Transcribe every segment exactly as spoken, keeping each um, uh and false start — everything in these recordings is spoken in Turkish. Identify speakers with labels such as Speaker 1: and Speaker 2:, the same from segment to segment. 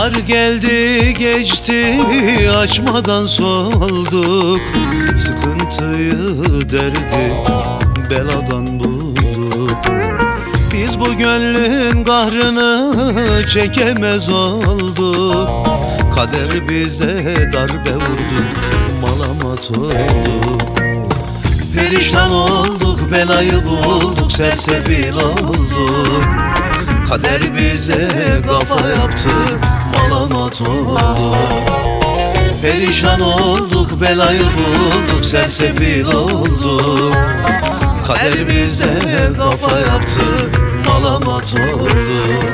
Speaker 1: Yıllar geldi geçti açmadan solduk. Sıkıntıyı derdi beladan bulduk. Biz bu gönlün kahrını çekemez olduk. Kader bize darbe vurdu, malamat olduk. Perişan olduk, belayı bulduk, sersefil olduk. Kader bize kafa yaptı, malamat olduk. Perişan olduk, belayı bulduk, sersefil olduk. Kader bize kafa yaptı, malamat olduk.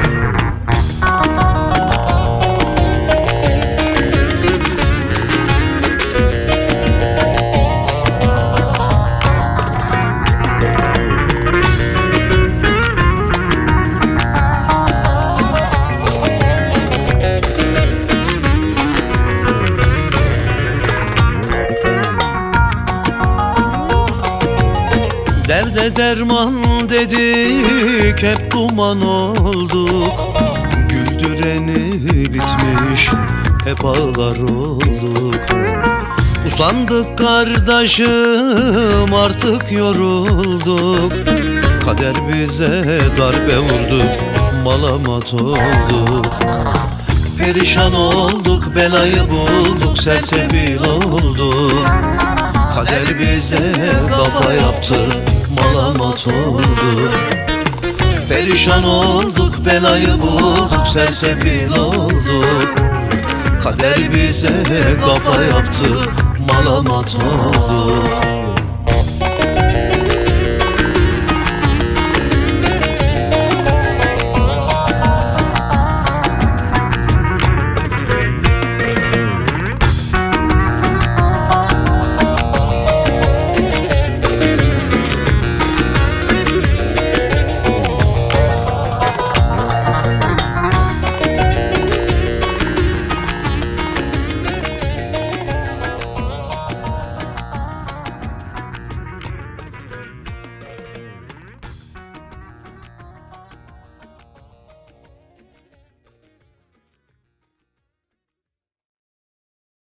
Speaker 1: Derde derman dedik, hep duman olduk. Güldüreni bitmiş, hep ağlar olduk. Usandık kardeşim, artık yorulduk. Kader bize darbe vurdu, malamat olduk. Perişan olduk, belayı bulduk, sersefil olduk. Kader bize kafa yaptı, malamat olduk. Perişan olduk, belayı bulduk, sersefil olduk. Kader bize kafa yaptı, malamat olduk.